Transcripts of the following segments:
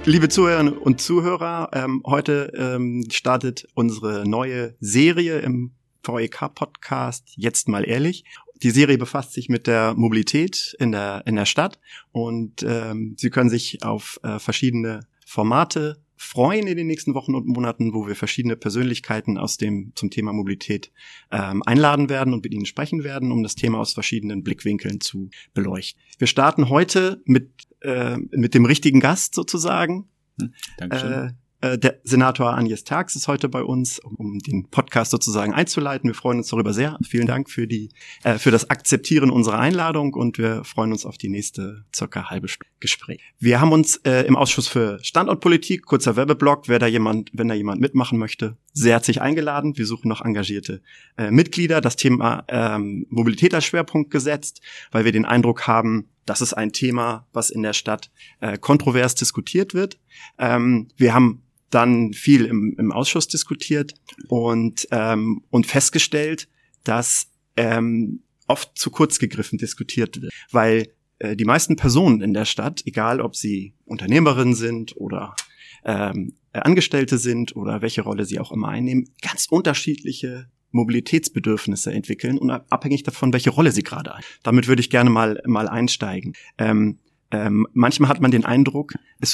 Liebe Zuhörerinnen und Zuhörer, heute startet unsere neue Serie im VEK-Podcast Jetzt mal ehrlich. Die Serie befasst sich mit der Mobilität in der Stadt und Sie können sich auf verschiedene Formate freuen in den nächsten Wochen und Monaten, wo wir verschiedene Persönlichkeiten zum Thema Mobilität einladen werden und mit ihnen sprechen werden, um das Thema aus verschiedenen Blickwinkeln zu beleuchten. Wir starten heute mit dem richtigen Gast sozusagen. Dankeschön. Der Senator Agnes Terx ist heute bei uns, um den Podcast sozusagen einzuleiten. Wir freuen uns darüber sehr. Vielen Dank für das Akzeptieren unserer Einladung und wir freuen uns auf die nächste circa halbe Stunde Gespräch. Wir haben uns im Ausschuss für Standortpolitik, kurzer Werbeblock, wenn da jemand mitmachen möchte, sehr herzlich eingeladen. Wir suchen noch engagierte Mitglieder. Das Thema Mobilität als Schwerpunkt gesetzt, weil wir den Eindruck haben, das ist ein Thema, was in der Stadt kontrovers diskutiert wird. Wir haben dann viel im Ausschuss diskutiert und festgestellt, dass oft zu kurz gegriffen diskutiert wird, weil die meisten Personen in der Stadt, egal ob sie Unternehmerinnen sind oder Angestellte sind oder welche Rolle sie auch immer einnehmen, ganz unterschiedliche Mobilitätsbedürfnisse entwickeln und abhängig davon, welche Rolle sie gerade ein. Damit würde ich gerne mal einsteigen. Manchmal hat man den Eindruck,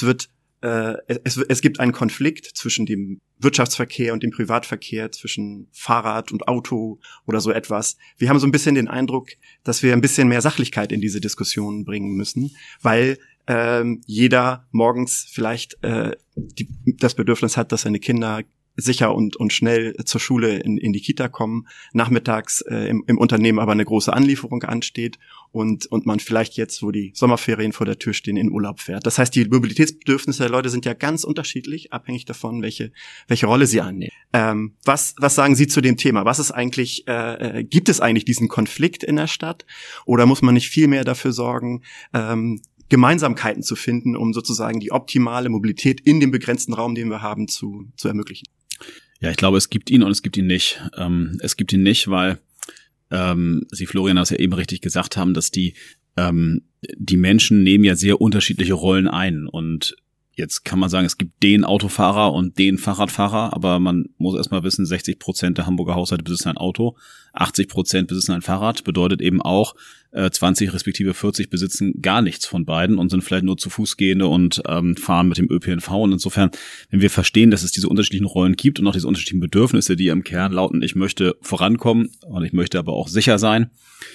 es gibt einen Konflikt zwischen dem Wirtschaftsverkehr und dem Privatverkehr, zwischen Fahrrad und Auto oder so etwas. Wir haben so ein bisschen den Eindruck, dass wir ein bisschen mehr Sachlichkeit in diese Diskussion bringen müssen, weil jeder morgens vielleicht das Bedürfnis hat, dass seine Kinder sicher und schnell zur Schule in die Kita kommen, nachmittags im Unternehmen aber eine große Anlieferung ansteht und man vielleicht jetzt, wo die Sommerferien vor der Tür stehen, in Urlaub fährt. Das heißt, die Mobilitätsbedürfnisse der Leute sind ja ganz unterschiedlich, abhängig davon, welche Rolle sie annehmen. Was sagen Sie zu dem Thema? Was ist eigentlich, gibt es eigentlich diesen Konflikt in der Stadt oder muss man nicht viel mehr dafür sorgen, Gemeinsamkeiten zu finden, um sozusagen die optimale Mobilität in dem begrenzten Raum, den wir haben, zu ermöglichen? Ja, ich glaube, es gibt ihn und es gibt ihn nicht. Es gibt ihn nicht, weil Sie, Florian, das ja eben richtig gesagt haben, dass die Menschen nehmen ja sehr unterschiedliche Rollen ein. Und jetzt kann man sagen, es gibt den Autofahrer und den Fahrradfahrer, aber man muss erstmal wissen, 60% der Hamburger Haushalte besitzen ein Auto, 80% besitzen ein Fahrrad, bedeutet eben auch, 20 respektive 40 besitzen gar nichts von beiden und sind vielleicht nur zu Fuß gehende und fahren mit dem ÖPNV. Und insofern, wenn wir verstehen, dass es diese unterschiedlichen Rollen gibt und auch diese unterschiedlichen Bedürfnisse, die im Kern lauten, ich möchte vorankommen und ich möchte aber auch sicher sein,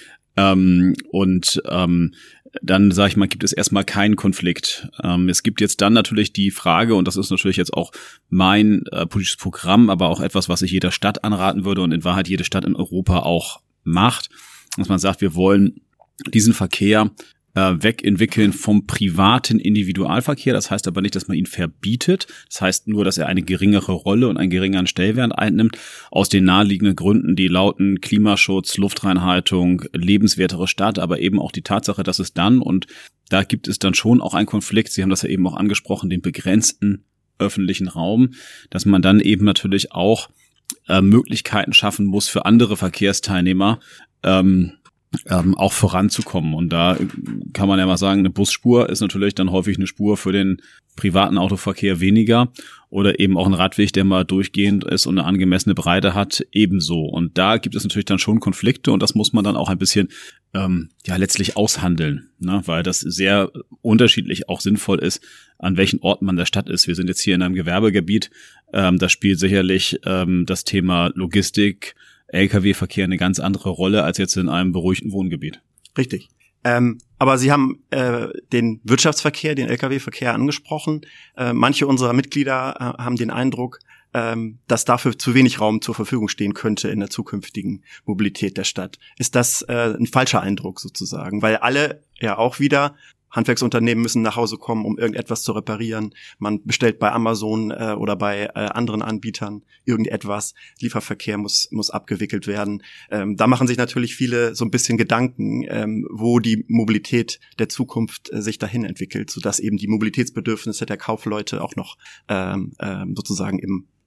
dann, sage ich mal, gibt es erstmal keinen Konflikt. Es gibt jetzt dann natürlich die Frage, und das ist natürlich jetzt auch mein politisches Programm, aber auch etwas, was ich jeder Stadt anraten würde und in Wahrheit jede Stadt in Europa auch macht, dass man sagt, wir wollen diesen Verkehr wegentwickeln vom privaten Individualverkehr. Das heißt aber nicht, dass man ihn verbietet. Das heißt nur, dass er eine geringere Rolle und einen geringeren Stellenwert einnimmt, aus den naheliegenden Gründen, die lauten Klimaschutz, Luftreinhaltung, lebenswertere Stadt, aber eben auch die Tatsache, dass es dann, und da gibt es dann schon auch einen Konflikt, Sie haben das ja eben auch angesprochen, den begrenzten öffentlichen Raum, dass man dann eben natürlich auch Möglichkeiten schaffen muss für andere Verkehrsteilnehmer, auch voranzukommen. Und da kann man ja mal sagen, eine Busspur ist natürlich dann häufig eine Spur für den privaten Autoverkehr weniger oder eben auch ein Radweg, der mal durchgehend ist und eine angemessene Breite hat, ebenso. Und da gibt es natürlich dann schon Konflikte und das muss man dann auch ein bisschen letztlich aushandeln, ne? Weil das sehr unterschiedlich auch sinnvoll ist, an welchen Orten man der Stadt ist. Wir sind jetzt hier in einem Gewerbegebiet, da spielt sicherlich das Thema Logistik, Lkw-Verkehr eine ganz andere Rolle als jetzt in einem beruhigten Wohngebiet. Richtig. Aber Sie haben den Wirtschaftsverkehr, den Lkw-Verkehr angesprochen. Manche unserer Mitglieder haben den Eindruck, dass dafür zu wenig Raum zur Verfügung stehen könnte in der zukünftigen Mobilität der Stadt. Ist das ein falscher Eindruck sozusagen? Weil alle ja auch wieder Handwerksunternehmen müssen nach Hause kommen, um irgendetwas zu reparieren. Man bestellt bei Amazon oder bei anderen Anbietern irgendetwas. Lieferverkehr muss abgewickelt werden. Da machen sich natürlich viele so ein bisschen Gedanken, wo die Mobilität der Zukunft sich dahin entwickelt, sodass eben die Mobilitätsbedürfnisse der Kaufleute auch noch sozusagen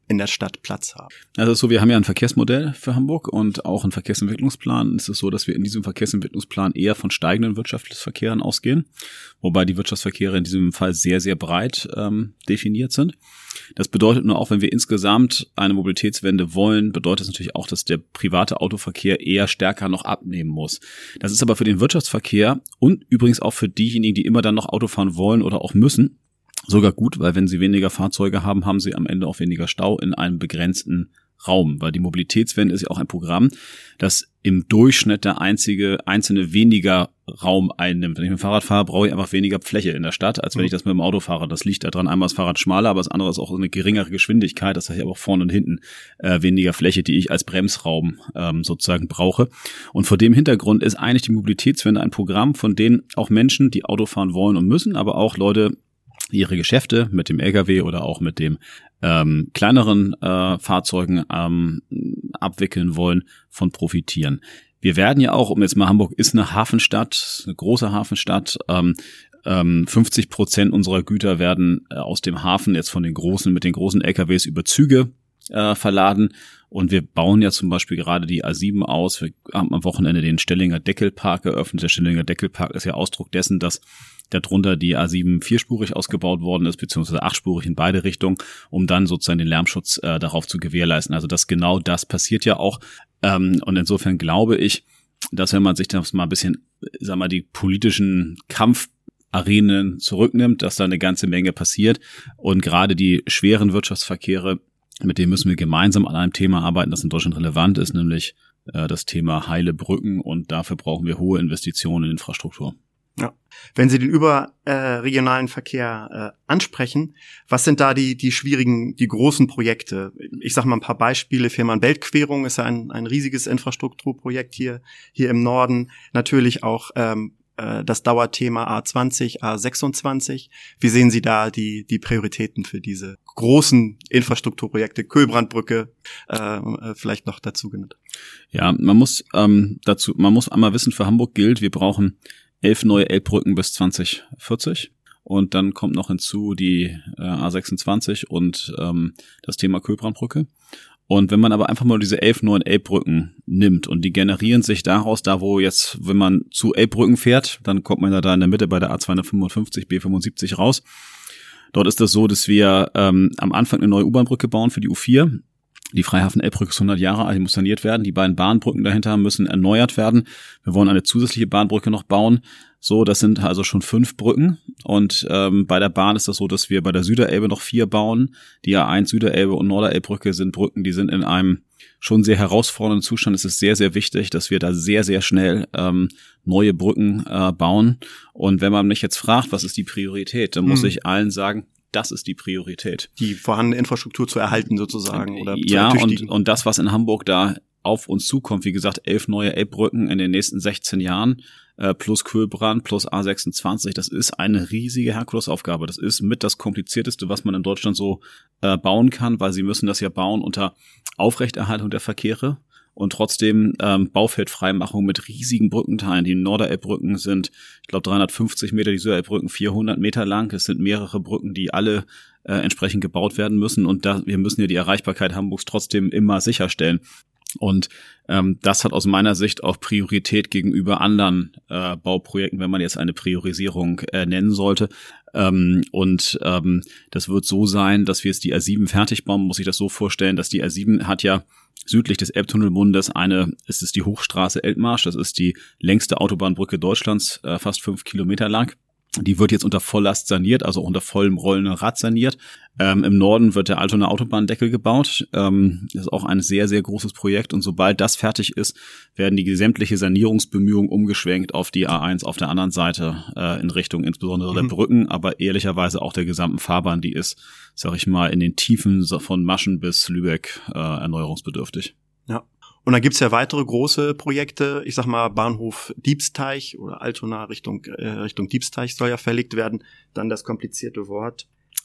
in der Stadt Platz haben. Also so, wir haben ja ein Verkehrsmodell für Hamburg und auch einen Verkehrsentwicklungsplan. Es ist so, dass wir in diesem Verkehrsentwicklungsplan eher von steigenden Wirtschaftsverkehren ausgehen, wobei die Wirtschaftsverkehre in diesem Fall sehr, sehr breit definiert sind. Das bedeutet nur auch, wenn wir insgesamt eine Mobilitätswende wollen, bedeutet es natürlich auch, dass der private Autoverkehr eher stärker noch abnehmen muss. Das ist aber für den Wirtschaftsverkehr und übrigens auch für diejenigen, die immer dann noch Auto fahren wollen oder auch müssen, sogar gut, weil wenn sie weniger Fahrzeuge haben, haben sie am Ende auch weniger Stau in einem begrenzten Raum, weil die Mobilitätswende ist ja auch ein Programm, das im Durchschnitt der einzelne weniger Raum einnimmt. Wenn ich mit dem Fahrrad fahre, brauche ich einfach weniger Fläche in der Stadt, als wenn ich das mit dem Auto fahre. Das liegt daran, einmal ist das Fahrrad schmaler, aber das andere ist auch eine geringere Geschwindigkeit, das heißt aber auch vorne und hinten weniger Fläche, die ich als Bremsraum sozusagen brauche. Und vor dem Hintergrund ist eigentlich die Mobilitätswende ein Programm, von dem auch Menschen, die Auto fahren wollen und müssen, aber auch Leute, ihre Geschäfte mit dem LKW oder auch mit dem kleineren Fahrzeugen abwickeln wollen, von profitieren. Wir werden ja auch, Hamburg ist eine Hafenstadt, eine große Hafenstadt, 50% unserer Güter werden aus dem Hafen jetzt mit den großen LKWs über Züge verladen. Und wir bauen ja zum Beispiel gerade die A7 aus. Wir haben am Wochenende den Stellinger Deckelpark eröffnet. Der Stellinger Deckelpark ist ja Ausdruck dessen, dass darunter die A7 vierspurig ausgebaut worden ist, beziehungsweise achtspurig in beide Richtungen, um dann sozusagen den Lärmschutz darauf zu gewährleisten. Also genau das passiert ja auch. Und insofern glaube ich, dass wenn man sich das mal ein bisschen, die politischen Kampfarenen zurücknimmt, dass da eine ganze Menge passiert. Und gerade die schweren Wirtschaftsverkehre, mit denen müssen wir gemeinsam an einem Thema arbeiten, das in Deutschland relevant ist, nämlich das Thema heile Brücken. Und dafür brauchen wir hohe Investitionen in Infrastruktur. Ja. Wenn Sie den überregionalen Verkehr ansprechen, was sind da die schwierigen, die großen Projekte? Ich sage mal ein paar Beispiele. Fehmarn-Belt-Querung ist ja ein riesiges Infrastrukturprojekt hier im Norden. Natürlich auch das Dauerthema A20, A26. Wie sehen Sie da die Prioritäten für diese großen Infrastrukturprojekte? Köhlbrandbrücke vielleicht noch dazu genannt. Ja, man muss einmal wissen, für Hamburg gilt, wir brauchen 11 neue Elbbrücken bis 2040. Und dann kommt noch hinzu die A26 und das Thema Köhlbrandbrücke. Und wenn man aber einfach mal diese 11 neuen Elbbrücken nimmt und die generieren sich daraus, wo jetzt, wenn man zu Elbbrücken fährt, dann kommt man da in der Mitte bei der A255, B75 raus. Dort ist das so, dass wir am Anfang eine neue U-Bahn-Brücke bauen für die U4. Die Freihafen-Elbbrücke ist 100 Jahre alt, die muss saniert werden. Die beiden Bahnbrücken dahinter müssen erneuert werden. Wir wollen eine zusätzliche Bahnbrücke noch bauen. So, das sind also schon 5 Brücken. Und bei der Bahn ist das so, dass wir bei der Süderelbe noch 4 bauen. Die A1 Süderelbe und Norderelbbrücke sind Brücken, die sind in einem schon sehr herausfordernden Zustand. Es ist sehr, sehr wichtig, dass wir da sehr, sehr schnell neue Brücken bauen. Und wenn man mich jetzt fragt, was ist die Priorität, dann muss ich allen sagen, das ist die Priorität. Die vorhandene Infrastruktur zu erhalten sozusagen oder zu ertüchtigen. Und das, was in Hamburg da auf uns zukommt, wie gesagt, 11 neue Elbbrücken in den nächsten 16 Jahren, plus Köhlbrand, plus A26, das ist eine riesige Herkulesaufgabe. Das ist mit das Komplizierteste, was man in Deutschland so bauen kann, weil sie müssen das ja bauen unter Aufrechterhaltung der Verkehre. Und trotzdem Baufeldfreimachung mit riesigen Brückenteilen. Die Norderelbbrücken sind, ich glaube, 350 Meter, die Süderelbbrücken 400 Meter lang. Es sind mehrere Brücken, die alle entsprechend gebaut werden müssen. Und wir müssen ja die Erreichbarkeit Hamburgs trotzdem immer sicherstellen. Und das hat aus meiner Sicht auch Priorität gegenüber anderen Bauprojekten, wenn man jetzt eine Priorisierung nennen sollte. Das wird so sein, dass wir jetzt die A7 fertig bauen. Man muss sich das so vorstellen, dass die A7 hat ja südlich des Elbtunnelmundes es ist die Hochstraße Elbmarsch, das ist die längste Autobahnbrücke Deutschlands, fast 5 Kilometer lang. Die wird jetzt unter Volllast saniert, also unter vollem rollenden Rad saniert. Im Norden wird der Altonaer Autobahndeckel gebaut. Das ist auch ein sehr, sehr großes Projekt. Und sobald das fertig ist, werden die sämtliche Sanierungsbemühungen umgeschwenkt auf die A1 auf der anderen Seite in Richtung insbesondere der Brücken, aber ehrlicherweise auch der gesamten Fahrbahn. Die ist, sag ich mal, in den Tiefen von Maschen bis Lübeck erneuerungsbedürftig. Ja. Und dann gibt's ja weitere große Projekte, ich sag mal Bahnhof Diebsteich oder Altona Richtung Diebsteich soll ja verlegt werden. Dann das komplizierte Wort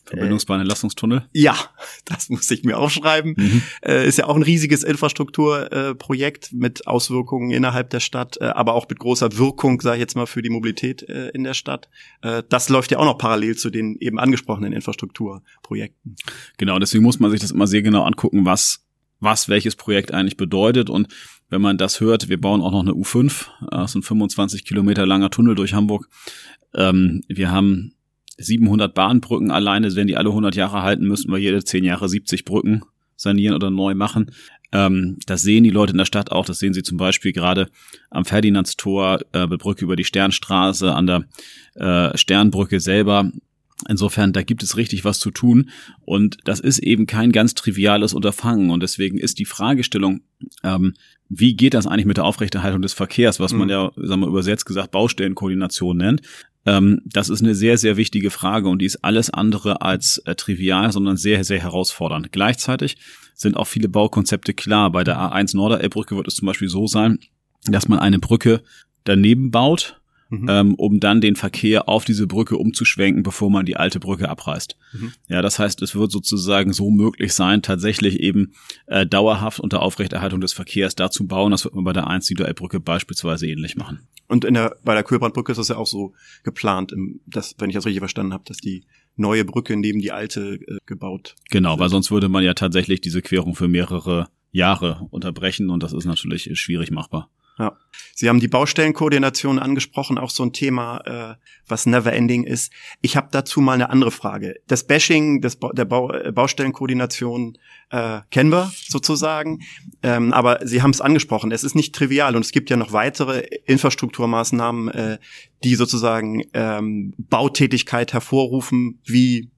Verbindungsbahnentlastungstunnel? Ja, das muss ich mir aufschreiben. Ist ja auch ein riesiges Infrastrukturprojekt mit Auswirkungen innerhalb der Stadt, aber auch mit großer Wirkung, sage ich jetzt mal, für die Mobilität in der Stadt. Das läuft ja auch noch parallel zu den eben angesprochenen Infrastrukturprojekten. Genau, deswegen muss man sich das immer sehr genau angucken, was welches Projekt eigentlich bedeutet. Und wenn man das hört, wir bauen auch noch eine U5, das ist ein 25 Kilometer langer Tunnel durch Hamburg. Wir haben 700 Bahnbrücken alleine, wenn die alle 100 Jahre halten, müssten wir jede 10 Jahre 70 Brücken sanieren oder neu machen. Das sehen die Leute in der Stadt auch, das sehen sie zum Beispiel gerade am Ferdinandstor, Brücke über die Sternstraße, an der Sternbrücke selber. Insofern, da gibt es richtig was zu tun und das ist eben kein ganz triviales Unterfangen und deswegen ist die Fragestellung, wie geht das eigentlich mit der Aufrechterhaltung des Verkehrs, was man ja, sagen wir übersetzt gesagt, Baustellenkoordination nennt. Das ist eine sehr, sehr wichtige Frage und die ist alles andere als trivial, sondern sehr, sehr herausfordernd. Gleichzeitig sind auch viele Baukonzepte klar. Bei der A1 Norderelbbrücke wird es zum Beispiel so sein, dass man eine Brücke daneben baut, um dann den Verkehr auf diese Brücke umzuschwenken, bevor man die alte Brücke abreißt. Ja, das heißt, es wird sozusagen so möglich sein, tatsächlich eben dauerhaft unter Aufrechterhaltung des Verkehrs da zu bauen. Das wird man bei der A1 Niederelbbrücke beispielsweise ähnlich machen. Und bei der Kühlbrandbrücke ist das ja auch so geplant, wenn ich das richtig verstanden habe, dass die neue Brücke neben die alte gebaut Genau, wird. Weil sonst würde man ja tatsächlich diese Querung für mehrere Jahre unterbrechen und das ist natürlich schwierig machbar. Ja. Sie haben die Baustellenkoordination angesprochen, auch so ein Thema, was never ending ist. Ich habe dazu mal eine andere Frage. Das Bashing der Baustellenkoordination kennen wir sozusagen, aber Sie haben es angesprochen, es ist nicht trivial und es gibt ja noch weitere Infrastrukturmaßnahmen, die sozusagen Bautätigkeit hervorrufen, wie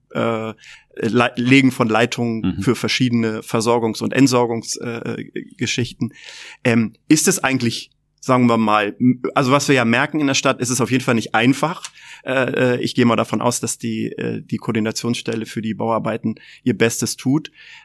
Legen von Leitungen für verschiedene Versorgungs- und Entsorgungsgeschichten. Ist es eigentlich, sagen wir mal, also was wir ja merken in der Stadt, ist es auf jeden Fall nicht einfach. Ich gehe mal davon aus, dass die Koordinationsstelle für die Bauarbeiten ihr Bestes tut.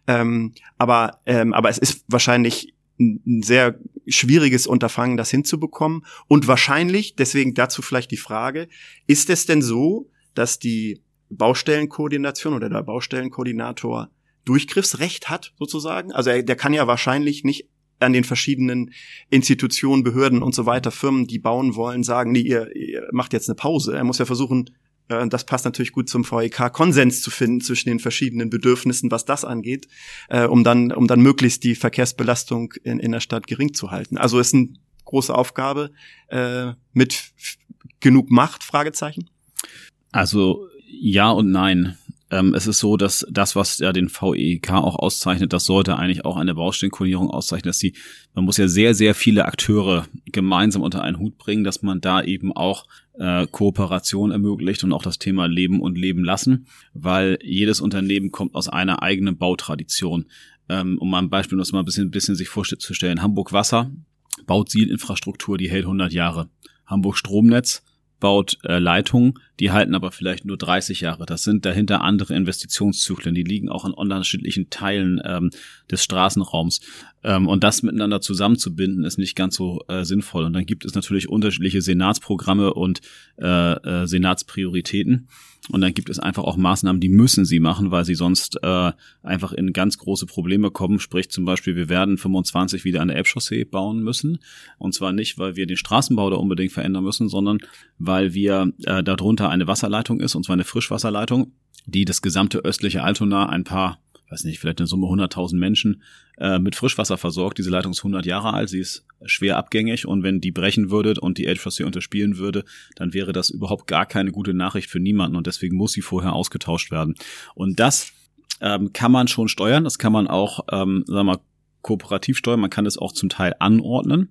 Aber es ist wahrscheinlich ein sehr schwieriges Unterfangen, das hinzubekommen. Und wahrscheinlich, deswegen dazu vielleicht die Frage, ist es denn so, dass die Baustellenkoordination oder der Baustellenkoordinator Durchgriffsrecht hat, sozusagen? Also der kann ja wahrscheinlich nicht an den verschiedenen Institutionen, Behörden und so weiter, Firmen, die bauen wollen, sagen, nee, ihr macht jetzt eine Pause. Er muss ja versuchen, das passt natürlich gut zum VEK, Konsens zu finden zwischen den verschiedenen Bedürfnissen, was das angeht, um dann möglichst die Verkehrsbelastung in der Stadt gering zu halten. Also ist eine große Aufgabe mit genug Macht, Fragezeichen? Also ja und nein. Es ist so, dass das, was ja den VEK auch auszeichnet, das sollte eigentlich auch eine Baustellenkoordinierung auszeichnen, dass man muss ja sehr, sehr viele Akteure gemeinsam unter einen Hut bringen, dass man da eben auch Kooperation ermöglicht und auch das Thema Leben und Leben lassen, weil jedes Unternehmen kommt aus einer eigenen Bautradition. Um mal ein Beispiel, das mal ein bisschen sich vorzustellen. Hamburg Wasser baut Sielinfrastruktur, die hält 100 Jahre. Hamburg Stromnetz baut Leitungen, die halten aber vielleicht nur 30 Jahre. Das sind dahinter andere Investitionszyklen, die liegen auch in unterschiedlichen Teilen des Straßenraums. Und das miteinander zusammenzubinden, ist nicht ganz so sinnvoll. Und dann gibt es natürlich unterschiedliche Senatsprogramme und Senatsprioritäten. Und dann gibt es einfach auch Maßnahmen, die müssen sie machen, weil sie sonst einfach in ganz große Probleme kommen. Sprich zum Beispiel, wir werden 25 wieder eine Elbchaussee bauen müssen. Und zwar nicht, weil wir den Straßenbau da unbedingt verändern müssen, sondern weil wir darunter eine Wasserleitung ist, und zwar eine Frischwasserleitung, die das gesamte östliche Altona ein paar, weiß nicht, vielleicht in Summe 100.000 Menschen mit Frischwasser versorgt. Diese Leitung ist 100 Jahre alt, sie ist schwer abgängig und wenn die brechen würde und die Elbchaussee unterspielen würde, dann wäre das überhaupt gar keine gute Nachricht für niemanden und deswegen muss sie vorher ausgetauscht werden. Und das kann man schon steuern, das kann man auch, sagen wir mal, kooperativ steuern, man kann es auch zum Teil anordnen.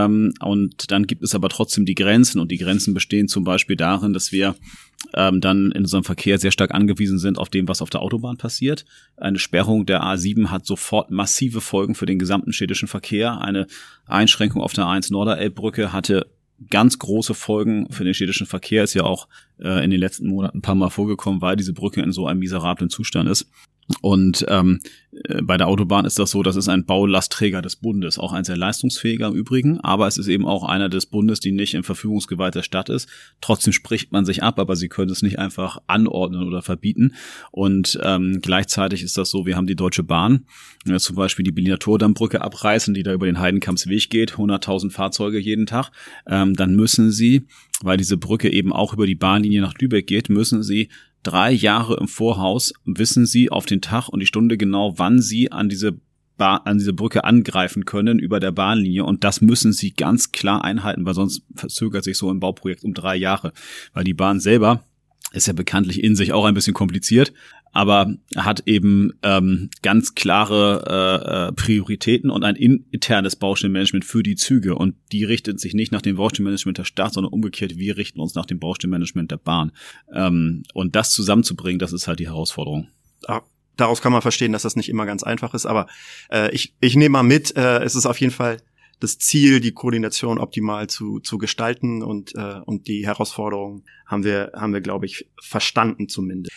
Und dann gibt es aber trotzdem die Grenzen und die Grenzen bestehen zum Beispiel darin, dass wir dann in unserem Verkehr sehr stark angewiesen sind auf dem, was auf der Autobahn passiert. Eine Sperrung der A7 hat sofort massive Folgen für den gesamten städtischen Verkehr. Eine Einschränkung auf der A1 Norderelbbrücke hatte ganz große Folgen für den städtischen Verkehr, ist ja auch in den letzten Monaten ein paar Mal vorgekommen, weil diese Brücke in so einem miserablen Zustand ist. Und bei der Autobahn ist das so, das ist ein Baulastträger des Bundes, auch ein sehr leistungsfähiger im Übrigen, aber es ist eben auch einer des Bundes, die nicht im Verfügungsgewalt der Stadt ist. Trotzdem spricht man sich ab, aber sie können es nicht einfach anordnen oder verbieten. Und gleichzeitig ist das so, wir haben die Deutsche Bahn, zum Beispiel die Berliner Tordammbrücke abreißen, die da über den Heidenkampsweg geht, 100.000 Fahrzeuge jeden Tag, dann müssen sie, weil diese Brücke eben auch über die Bahnlinie nach Lübeck geht, müssen sie 3 Jahre im Voraus wissen sie auf den Tag und die Stunde genau, wann sie an diese Brücke angreifen können über der Bahnlinie, und das müssen sie ganz klar einhalten, weil sonst verzögert sich so ein Bauprojekt um 3 Jahre, weil die Bahn selber ist ja bekanntlich in sich auch ein bisschen kompliziert, aber hat eben ganz klare Prioritäten und ein internes Baustellenmanagement für die Züge, und die richtet sich nicht nach dem Baustellenmanagement der Stadt, sondern umgekehrt, wir richten uns nach dem Baustellenmanagement der Bahn. Und das zusammenzubringen, das ist halt die Herausforderung. Daraus kann man verstehen, dass das nicht immer ganz einfach ist, aber ich nehme mal mit, es ist auf jeden Fall das Ziel, die Koordination optimal zu gestalten, und die Herausforderungen haben wir, glaube ich, verstanden zumindest.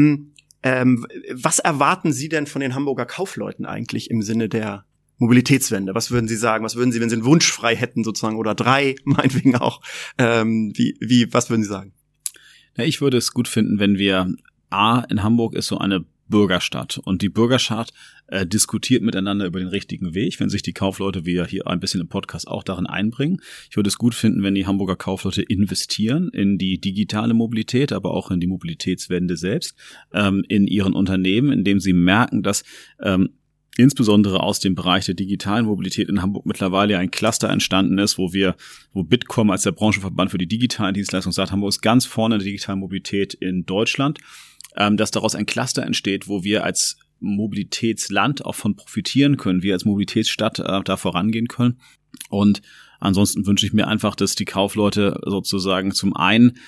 Was erwarten Sie denn von den Hamburger Kaufleuten eigentlich im Sinne der Mobilitätswende? Was würden Sie sagen? Was würden Sie, wenn Sie einen Wunsch frei hätten sozusagen, oder 3 meinetwegen auch? Was würden Sie sagen? Ja, ich würde es gut finden, wenn wir in Hamburg ist so eine Bürgerstadt, und die Bürgerschaft diskutiert miteinander über den richtigen Weg, wenn sich die Kaufleute, wie ja hier ein bisschen im Podcast, auch darin einbringen. Ich würde es gut finden, wenn die Hamburger Kaufleute investieren in die digitale Mobilität, aber auch in die Mobilitätswende selbst, in ihren Unternehmen, indem sie merken, dass insbesondere aus dem Bereich der digitalen Mobilität in Hamburg mittlerweile ein Cluster entstanden ist, wo Bitkom als der Branchenverband für die digitalen Dienstleistungen sagt, Hamburg ist ganz vorne in der digitalen Mobilität in Deutschland, dass daraus ein Cluster entsteht, wo wir als Mobilitätsland auch von profitieren können, wir als Mobilitätsstadt da vorangehen können. Und ansonsten wünsche ich mir einfach, dass die Kaufleute sozusagen zum einen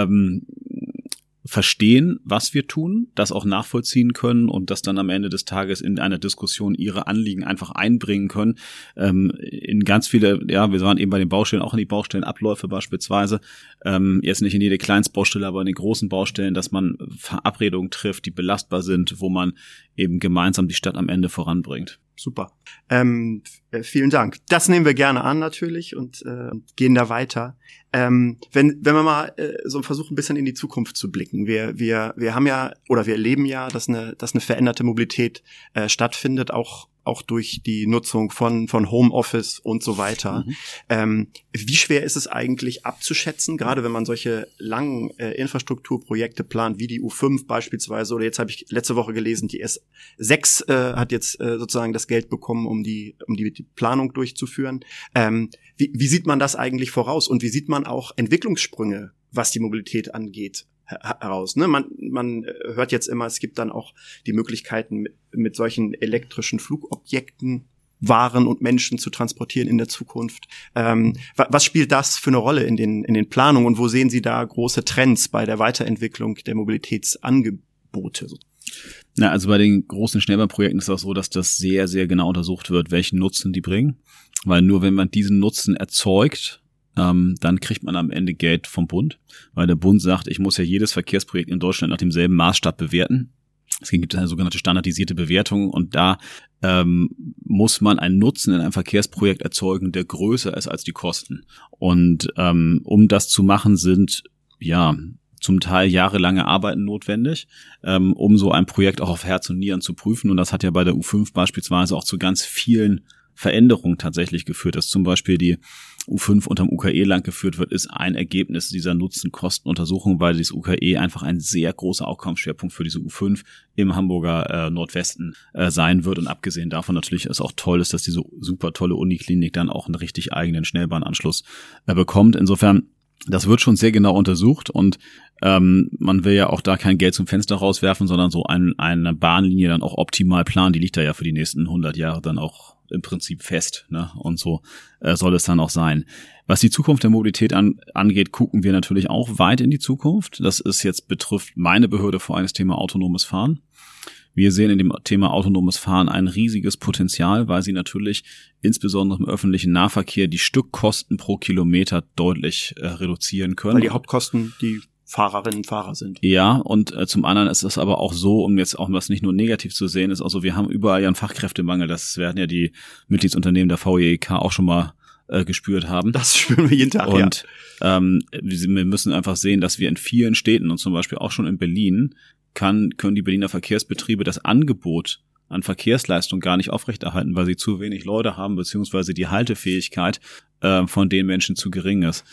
verstehen, was wir tun, das auch nachvollziehen können und das dann am Ende des Tages in einer Diskussion ihre Anliegen einfach einbringen können. In ganz viele, wir waren eben bei den Baustellen, auch in die Baustellenabläufe beispielsweise, jetzt nicht in jede Kleinstbaustelle, aber in den großen Baustellen, dass man Verabredungen trifft, die belastbar sind, wo man eben gemeinsam die Stadt am Ende voranbringt. Super. Vielen Dank. Das nehmen wir gerne an natürlich und gehen da weiter. Wenn wir mal so versuchen, ein bisschen in die Zukunft zu blicken. Wir haben ja, oder wir erleben ja, dass eine veränderte Mobilität stattfindet, auch durch die Nutzung von Homeoffice und so weiter. Wie schwer ist es eigentlich abzuschätzen, gerade wenn man solche langen Infrastrukturprojekte plant, wie die U5 beispielsweise, oder jetzt habe ich letzte Woche gelesen, die S6 hat jetzt sozusagen das Geld bekommen, um die Planung durchzuführen. Wie sieht man das eigentlich voraus, und wie sieht man auch Entwicklungssprünge, was die Mobilität angeht, heraus? Ne? Man hört jetzt immer, es gibt dann auch die Möglichkeiten, mit solchen elektrischen Flugobjekten Waren und Menschen zu transportieren in der Zukunft. Was spielt das für eine Rolle in den Planungen, und wo sehen Sie da große Trends bei der Weiterentwicklung der Mobilitätsangebote? Na, also bei den großen Schnellbahnprojekten ist es auch so, dass das sehr, sehr genau untersucht wird, welchen Nutzen die bringen. Weil nur wenn man diesen Nutzen erzeugt, dann kriegt man am Ende Geld vom Bund. Weil der Bund sagt, ich muss ja jedes Verkehrsprojekt in Deutschland nach demselben Maßstab bewerten. Es gibt eine sogenannte standardisierte Bewertung, und da muss man einen Nutzen in einem Verkehrsprojekt erzeugen, der größer ist als die Kosten. Und um das zu machen, sind zum Teil jahrelange Arbeiten notwendig, um so ein Projekt auch auf Herz und Nieren zu prüfen. Und das hat ja bei der U5 beispielsweise auch zu ganz vielen Veränderungen tatsächlich geführt, dass zum Beispiel die U5 unterm UKE lang geführt wird, ist ein Ergebnis dieser Nutzen-Kosten-Untersuchung, weil dieses UKE einfach ein sehr großer Aufkommensschwerpunkt für diese U5 im Hamburger Nordwesten sein wird. Und abgesehen davon natürlich ist auch toll, dass diese super tolle Uniklinik dann auch einen richtig eigenen Schnellbahnanschluss bekommt. Insofern, das wird schon sehr genau untersucht, und man will ja auch da kein Geld zum Fenster rauswerfen, sondern so eine Bahnlinie dann auch optimal planen. Die liegt da ja für die nächsten 100 Jahre dann auch im Prinzip fest, ne? Und so soll es dann auch sein. Was die Zukunft der Mobilität angeht, gucken wir natürlich auch weit in die Zukunft. Das ist jetzt betrifft meine Behörde vor allem das Thema autonomes Fahren. Wir sehen in dem Thema autonomes Fahren ein riesiges Potenzial, weil sie natürlich insbesondere im öffentlichen Nahverkehr die Stückkosten pro Kilometer deutlich reduzieren können. Weil die Hauptkosten, die Fahrerinnen und Fahrer sind. Ja, und zum anderen ist es aber auch so, um jetzt auch was nicht nur negativ zu sehen, ist also wir haben überall ja einen Fachkräftemangel. Das werden ja die Mitgliedsunternehmen der VEK auch schon mal gespürt haben. Das spüren wir jeden Tag, und wir müssen einfach sehen, dass wir in vielen Städten und zum Beispiel auch schon in Berlin können die Berliner Verkehrsbetriebe das Angebot an Verkehrsleistung gar nicht aufrechterhalten, weil sie zu wenig Leute haben, beziehungsweise die Haltefähigkeit von den Menschen zu gering ist.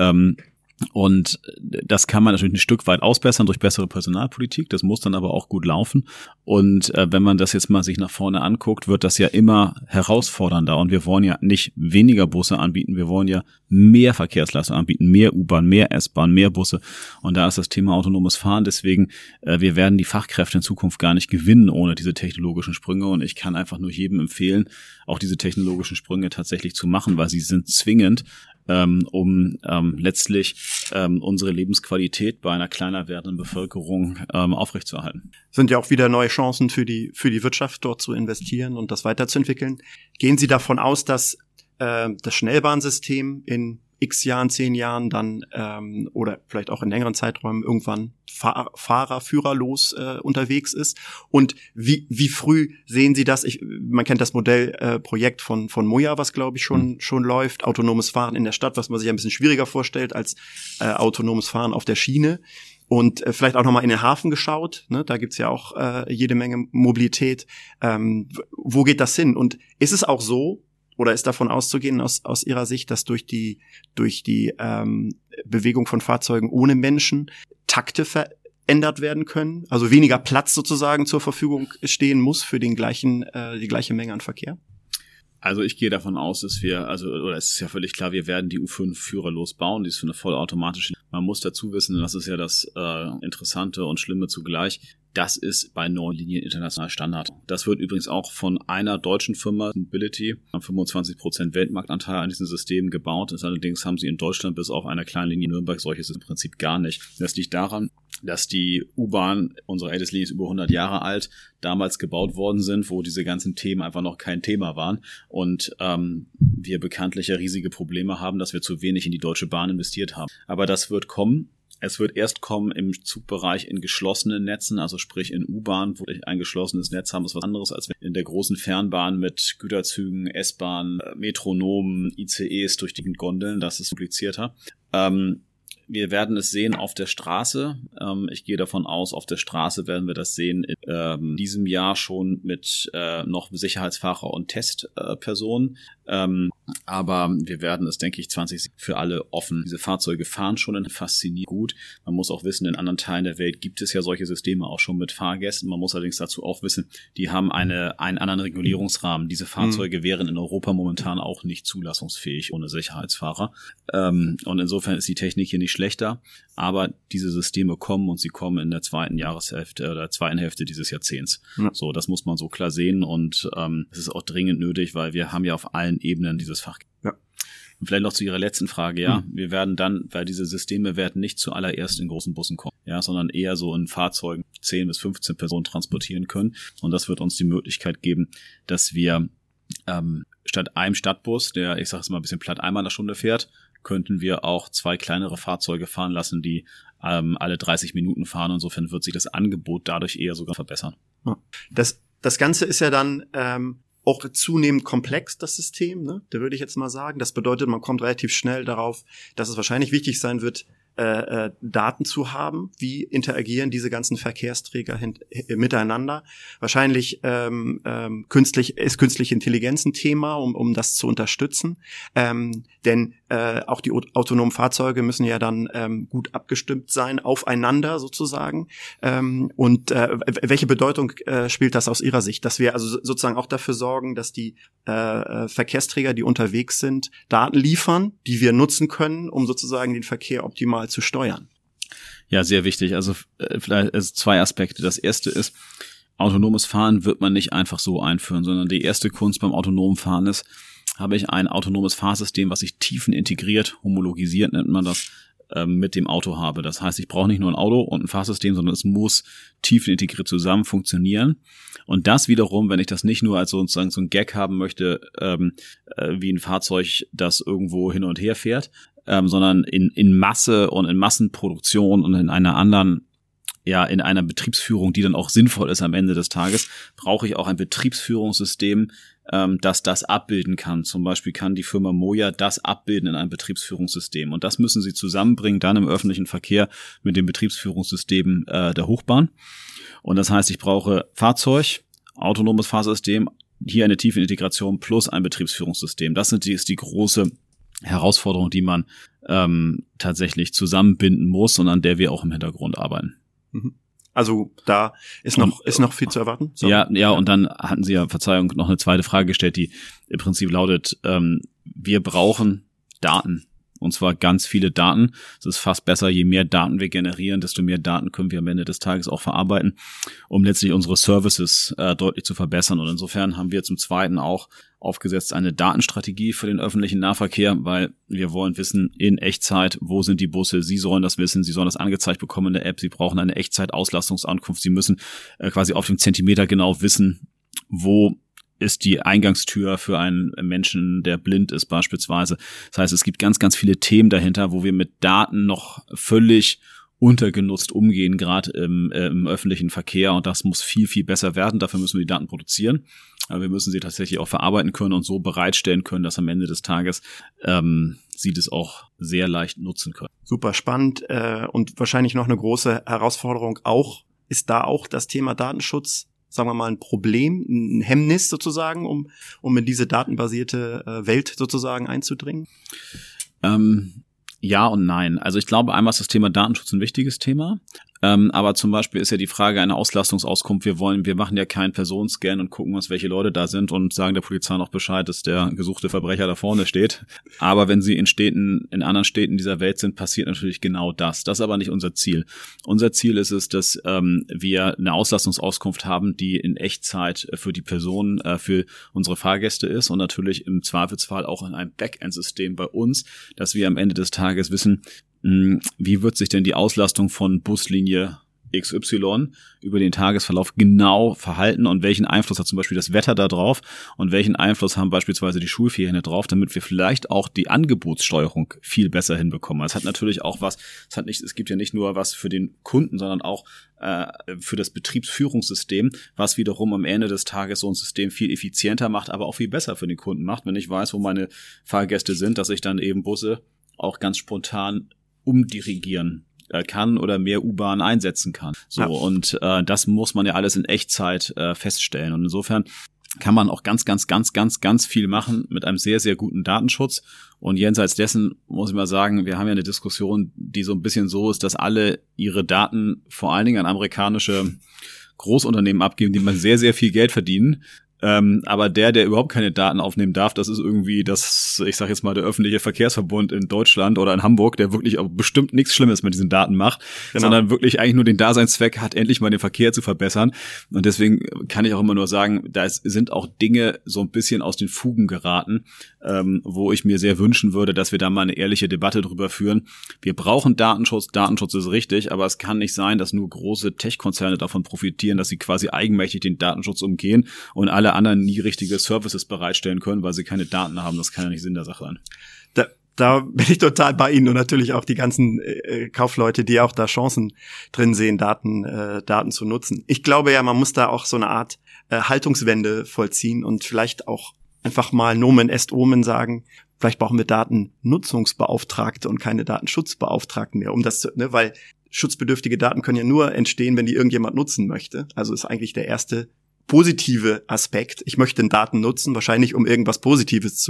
Und das kann man natürlich ein Stück weit ausbessern durch bessere Personalpolitik. Das muss dann aber auch gut laufen. Und wenn man das jetzt mal sich nach vorne anguckt, wird das ja immer herausfordernder. Und wir wollen ja nicht weniger Busse anbieten. Wir wollen ja mehr Verkehrsleistung anbieten, mehr U-Bahn, mehr S-Bahn, mehr Busse. Und da ist das Thema autonomes Fahren. Deswegen, wir werden die Fachkräfte in Zukunft gar nicht gewinnen ohne diese technologischen Sprünge. Und ich kann einfach nur jedem empfehlen, auch diese technologischen Sprünge tatsächlich zu machen, weil sie sind zwingend, um letztlich unsere Lebensqualität bei einer kleiner werdenden Bevölkerung aufrechtzuerhalten. Sind ja auch wieder neue Chancen für die Wirtschaft, dort zu investieren und das weiterzuentwickeln. Gehen Sie davon aus, dass das Schnellbahnsystem in x Jahren, 10 Jahren dann oder vielleicht auch in längeren Zeiträumen irgendwann führerlos unterwegs ist? Und wie früh sehen Sie das? Man kennt das Modellprojekt von Moja, was glaube ich schon läuft. Autonomes Fahren in der Stadt, was man sich ein bisschen schwieriger vorstellt als autonomes Fahren auf der Schiene. Und vielleicht auch nochmal in den Hafen geschaut, ne? Da gibt's ja auch jede Menge Mobilität. Wo geht das hin? Und ist es auch so, oder ist davon auszugehen aus Ihrer Sicht, dass durch die Bewegung von Fahrzeugen ohne Menschen Takte verändert werden können? Also weniger Platz sozusagen zur Verfügung stehen muss für die gleiche Menge an Verkehr? Also ich gehe davon aus, dass es ist ja völlig klar, wir werden die U5 führerlos bauen, die ist für eine vollautomatische. Man muss dazu wissen, das ist ja das Interessante und Schlimme zugleich, das ist bei neuen Linien international Standard. Das wird übrigens auch von einer deutschen Firma, Mobility, 25% Weltmarktanteil an diesen Systemen gebaut. Allerdings haben sie in Deutschland bis auf einer kleinen Linie Nürnberg solches im Prinzip gar nicht. Das liegt daran, dass die U-Bahn, unsere älteste Linie ist über 100 Jahre alt, damals gebaut worden sind, wo diese ganzen Themen einfach noch kein Thema waren und wir bekanntlich ja riesige Probleme haben, dass wir zu wenig in die Deutsche Bahn investiert haben. Aber das wird kommen. Es wird erst kommen im Zugbereich in geschlossenen Netzen, also sprich in U-Bahn, wo wir ein geschlossenes Netz haben, ist was anderes als in der großen Fernbahn mit Güterzügen, S-Bahn, Metronomen, ICEs durch die Gondeln. Das ist komplizierter. Wir werden es sehen auf der Straße. Ich gehe davon aus, auf der Straße werden wir das sehen in diesem Jahr schon mit noch Sicherheitsfahrer und Testpersonen. Aber wir werden es, denke ich, 20 für alle offen. Diese Fahrzeuge fahren schon faszinierend gut. Man muss auch wissen, in anderen Teilen der Welt gibt es ja solche Systeme auch schon mit Fahrgästen. Man muss allerdings dazu auch wissen, die haben einen anderen Regulierungsrahmen. Diese Fahrzeuge wären in Europa momentan auch nicht zulassungsfähig ohne Sicherheitsfahrer. Und insofern ist die Technik hier nicht schlechter. Aber diese Systeme kommen und sie kommen in der zweiten Jahreshälfte oder zweiten Hälfte dieses Jahrzehnts. Ja. So, das muss man so klar sehen und es ist auch dringend nötig, weil wir haben ja auf allen Ebenen dieses Fach. Ja. Und vielleicht noch zu Ihrer letzten Frage, ja. Wir werden dann, weil diese Systeme werden nicht zuallererst in großen Bussen kommen, ja, sondern eher so in Fahrzeugen 10 bis 15 Personen transportieren können. Und das wird uns die Möglichkeit geben, dass wir statt einem Stadtbus, der, ich sage es mal ein bisschen platt, einmal in der Stunde fährt, könnten wir auch 2 kleinere Fahrzeuge fahren lassen, die alle 30 Minuten fahren. Insofern wird sich das Angebot dadurch eher sogar verbessern. Ja. Das Ganze ist ja dann auch zunehmend komplex, das System, ne? Da würde ich jetzt mal sagen. Das bedeutet, man kommt relativ schnell darauf, dass es wahrscheinlich wichtig sein wird, Daten zu haben. Wie interagieren diese ganzen Verkehrsträger miteinander? Wahrscheinlich künstliche Intelligenz ein Thema, um das zu unterstützen. Denn auch die autonomen Fahrzeuge müssen ja dann gut abgestimmt sein, aufeinander sozusagen. Und welche Bedeutung spielt das aus Ihrer Sicht? Dass wir also sozusagen auch dafür sorgen, dass die Verkehrsträger, die unterwegs sind, Daten liefern, die wir nutzen können, um sozusagen den Verkehr optimal zu steuern. Ja, sehr wichtig. Also vielleicht 2 Aspekte. Das erste ist, autonomes Fahren wird man nicht einfach so einführen, sondern die erste Kunst beim autonomen Fahren ist, habe ich ein autonomes Fahrsystem, was sich tiefenintegriert, homologisiert nennt man das, mit dem Auto habe. Das heißt, ich brauche nicht nur ein Auto und ein Fahrsystem, sondern es muss tiefenintegriert zusammen funktionieren. Und das wiederum, wenn ich das nicht nur als sozusagen so ein Gag haben möchte, wie ein Fahrzeug, das irgendwo hin und her fährt, sondern in Masse und in Massenproduktion und in einer anderen, ja, in einer Betriebsführung, die dann auch sinnvoll ist am Ende des Tages, brauche ich auch ein Betriebsführungssystem, das das abbilden kann. Zum Beispiel kann die Firma Moja das abbilden in einem Betriebsführungssystem. Und das müssen sie zusammenbringen, dann im öffentlichen Verkehr mit dem Betriebsführungssystemen der Hochbahn. Und das heißt, ich brauche Fahrzeug, autonomes Fahrsystem, hier eine tiefe Integration plus ein Betriebsführungssystem. Das ist die große Herausforderung, die man tatsächlich zusammenbinden muss und an der wir auch im Hintergrund arbeiten. Also da ist noch viel zu erwarten. So. Ja, und dann hatten Sie ja, Verzeihung, noch eine zweite Frage gestellt, die im Prinzip lautet, wir brauchen Daten. Und zwar ganz viele Daten. Es ist fast besser, je mehr Daten wir generieren, desto mehr Daten können wir am Ende des Tages auch verarbeiten, um letztlich unsere Services deutlich zu verbessern. Und insofern haben wir zum Zweiten auch aufgesetzt eine Datenstrategie für den öffentlichen Nahverkehr, weil wir wollen wissen in Echtzeit, wo sind die Busse. Sie sollen das wissen, Sie sollen das angezeigt bekommen in der App. Sie brauchen eine Echtzeit-Auslastungsankunft. Sie müssen quasi auf dem Zentimeter genau wissen, wo ist die Eingangstür für einen Menschen, der blind ist beispielsweise. Das heißt, es gibt ganz, ganz viele Themen dahinter, wo wir mit Daten noch völlig untergenutzt umgehen, gerade im öffentlichen Verkehr. Und das muss viel, viel besser werden. Dafür müssen wir die Daten produzieren. Aber wir müssen sie tatsächlich auch verarbeiten können und so bereitstellen können, dass am Ende des Tages sie das auch sehr leicht nutzen können. Super spannend und wahrscheinlich noch eine große Herausforderung ist da auch das Thema Datenschutz, sagen wir mal, ein Problem, ein Hemmnis sozusagen, um in diese datenbasierte Welt sozusagen einzudringen? Ja und nein. Also ich glaube, einmal ist das Thema Datenschutz ein wichtiges Thema. Aber zum Beispiel ist ja die Frage einer Auslastungsauskunft. Wir machen ja keinen Personenscan und gucken uns, welche Leute da sind und sagen der Polizei noch Bescheid, dass der gesuchte Verbrecher da vorne steht. Aber wenn sie in anderen Städten dieser Welt sind, passiert natürlich genau das. Das ist aber nicht unser Ziel. Unser Ziel ist es, dass wir eine Auslastungsauskunft haben, die in Echtzeit für die Personen, für unsere Fahrgäste ist und natürlich im Zweifelsfall auch in einem Backend-System bei uns, dass wir am Ende des Tages wissen, wie wird sich denn die Auslastung von Buslinie XY über den Tagesverlauf genau verhalten und welchen Einfluss hat zum Beispiel das Wetter da drauf und welchen Einfluss haben beispielsweise die Schulferien da drauf, damit wir vielleicht auch die Angebotssteuerung viel besser hinbekommen. Es hat natürlich auch es gibt ja nicht nur was für den Kunden, sondern auch für das Betriebsführungssystem, was wiederum am Ende des Tages so ein System viel effizienter macht, aber auch viel besser für den Kunden macht, wenn ich weiß, wo meine Fahrgäste sind, dass ich dann eben Busse auch ganz spontan umdirigieren kann oder mehr U-Bahn einsetzen kann. So, ja. Und das muss man ja alles in Echtzeit feststellen. Und insofern kann man auch ganz, ganz, ganz, ganz, ganz viel machen mit einem sehr, sehr guten Datenschutz. Und jenseits dessen muss ich mal sagen, wir haben ja eine Diskussion, die so ein bisschen so ist, dass alle ihre Daten vor allen Dingen an amerikanische Großunternehmen abgeben, die mal sehr, sehr viel Geld verdienen. Aber der überhaupt keine Daten aufnehmen darf, das ist irgendwie ich sag jetzt mal, der öffentliche Verkehrsverbund in Deutschland oder in Hamburg, der wirklich auch bestimmt nichts Schlimmes mit diesen Daten macht, sondern wirklich eigentlich nur den Daseinszweck hat, endlich mal den Verkehr zu verbessern. Und deswegen kann ich auch immer nur sagen, da sind auch Dinge so ein bisschen aus den Fugen geraten, wo ich mir sehr wünschen würde, dass wir da mal eine ehrliche Debatte drüber führen. Wir brauchen Datenschutz ist richtig, aber es kann nicht sein, dass nur große Tech-Konzerne davon profitieren, dass sie quasi eigenmächtig den Datenschutz umgehen und alle anderen nie richtige Services bereitstellen können, weil sie keine Daten haben. Das kann ja nicht Sinn der Sache sein. Da bin ich total bei Ihnen und natürlich auch die ganzen Kaufleute, die auch da Chancen drin sehen, Daten zu nutzen. Ich glaube ja, man muss da auch so eine Art Haltungswende vollziehen und vielleicht auch einfach mal Nomen est Omen sagen, vielleicht brauchen wir Datennutzungsbeauftragte und keine Datenschutzbeauftragten mehr, weil schutzbedürftige Daten können ja nur entstehen, wenn die irgendjemand nutzen möchte. Also ist eigentlich der erste positive Aspekt. Ich möchte Daten nutzen, wahrscheinlich um irgendwas Positives